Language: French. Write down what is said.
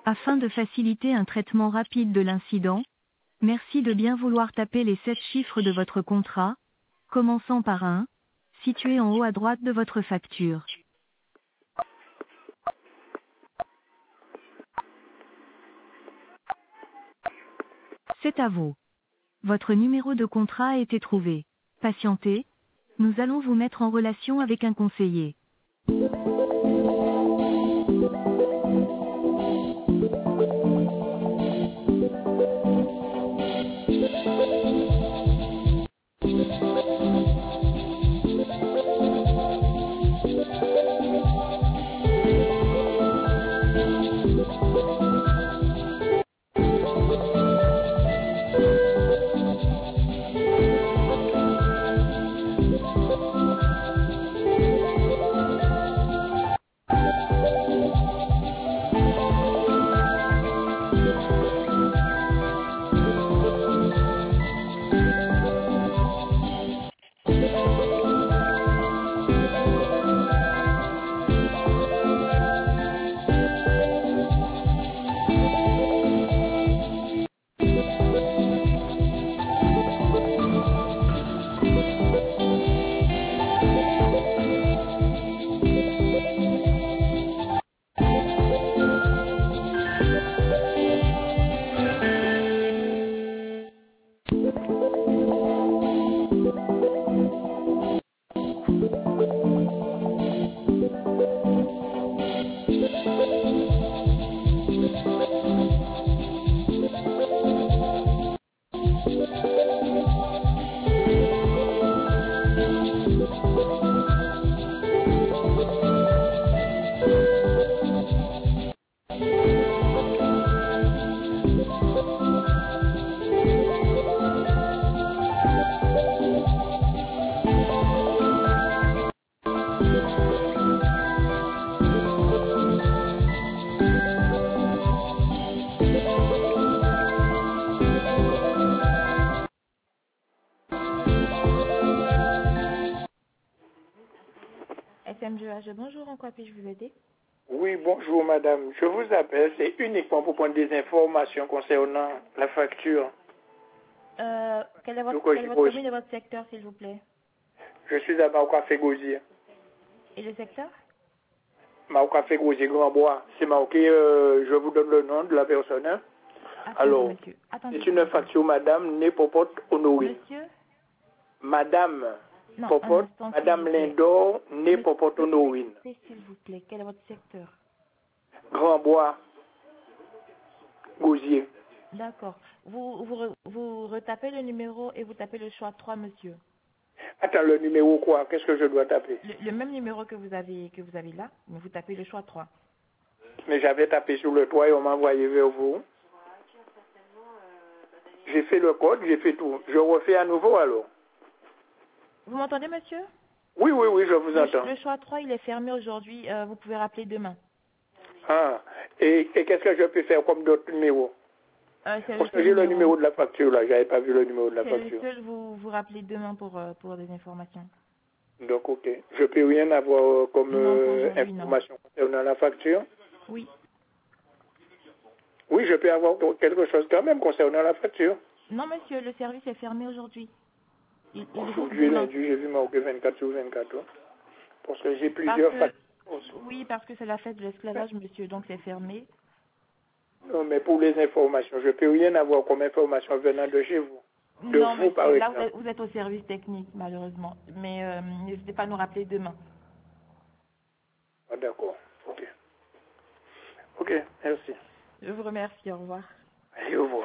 Afin de faciliter un traitement rapide de l'incident, merci de bien vouloir taper les 7 chiffres de votre contrat, commençant par 1, situé en haut à droite de votre facture. C'est à vous. Votre numéro de contrat a été trouvé. Patientez, nous allons vous mettre en relation avec un conseiller. SMGH, bonjour, en quoi puis-je vous aider? Oui, bonjour madame. Je vous appelle, c'est uniquement pour prendre des informations concernant la facture. Quelle est votre commune et votre secteur, s'il vous plaît? Je suis à Maocafé Gosier. Et le secteur? Maocafé Gosier, Grand Bois. C'est marqué, je vous donne le nom de la personne. Hein? Alors, c'est une facture madame Népopote Honorine. Monsieur? Madame Non, Popote, madame Lindor Népopote Honorine. S'il vous plaît, quel est votre secteur? Grand Bois, Gosier. D'accord. Vous retapez le numéro et vous tapez le choix 3, monsieur. Attends, le numéro quoi? Qu'est-ce que je dois taper? Le même numéro que vous avez là, mais vous tapez le choix 3. Mais j'avais tapé sur le 3 et on m'a envoyé vers vous. J'ai fait le code, j'ai fait tout. Je refais à nouveau alors. Vous m'entendez, monsieur? Oui, je vous entends. Le choix 3, il est fermé aujourd'hui. Vous pouvez rappeler demain. Ah, et qu'est-ce que je peux faire comme d'autres numéros? Parce que j'ai le numéro de la facture là, j'avais pas vu le numéro de la facture. C'est le seul, vous rappelez demain pour des informations. Donc ok. Je peux rien avoir comme information concernant la facture? Oui. Oui, je peux avoir quelque chose quand même concernant la facture. Non, monsieur, le service est fermé aujourd'hui. Aujourd'hui, lundi, j'ai vu marqué 24 sur 24. Hein, parce que j'ai plusieurs factures. Oui, parce que c'est la fête de l'esclavage, monsieur, donc c'est fermé. Non, mais pour les informations, je peux rien avoir comme information venant de chez vous. Non, monsieur, là, vous êtes au service technique, malheureusement. Mais n'hésitez pas à nous rappeler demain. Ah, d'accord. Ok. Ok, merci. Je vous remercie, au revoir. Allez, au revoir.